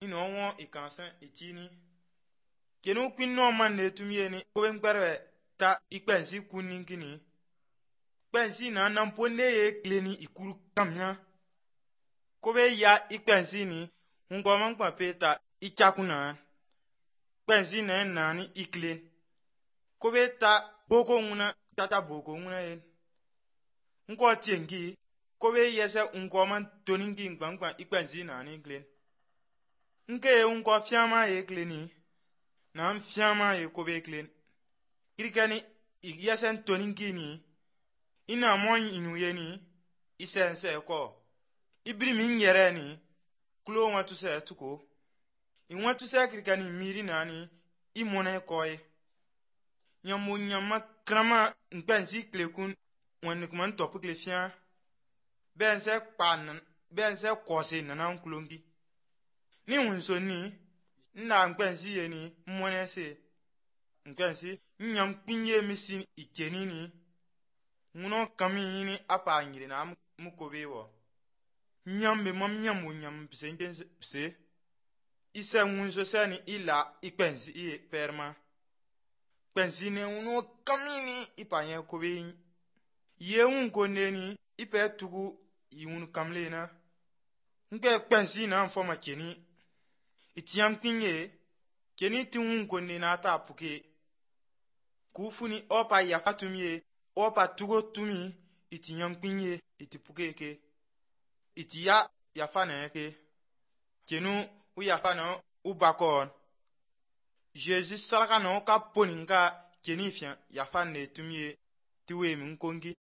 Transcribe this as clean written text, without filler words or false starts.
ino won ikansan itini kenu kwinno man ne tumyeni ko ben gbarwe ta ikpensi kuninkini kpensi na nan ponne ye kleni ikuru kamya ko be ya ikpensi ni hunko man kwa peta ichakuna kpensi na nani iklen ko be ta boko nguna tata boko nguna yen hunko tiengi ko be yese hunko man toningi ngbankwa ikpensi na ni iklen nke hunko fiama ye kleni na fiama ye ko be klen kirikani yesen toningi ni ina mon inu yeni isense ko ibri min yere ni kulo watu se tuko in watu se kirikani miri nani imone koy nyamu nyama krama npensi klekun wani kuman topu klefia bense kpan bense kosi nana kulongi ni unso ni nna npensi yeni mone se npensi nyam pinye misin ikeni ni nguno kami ni apa nyire na mukobe wo nyambe mam nyamu nyam pse isa ngunso sani ila ikpensi e perma pensi ne uno kami ni ipanye kobe ye unko neni ipe tugu yun kamle na ngbe pensi na foma keni itiam kinye keni ti unko ne na ta puke kufuni opa ya fatumye opa tugo tumi iti nyampinye iti pukeke iti ya fana ke kenu u ya fana u bakon Jesus saraka no ka poninga keni fian ya fana tumye tiwe min kongi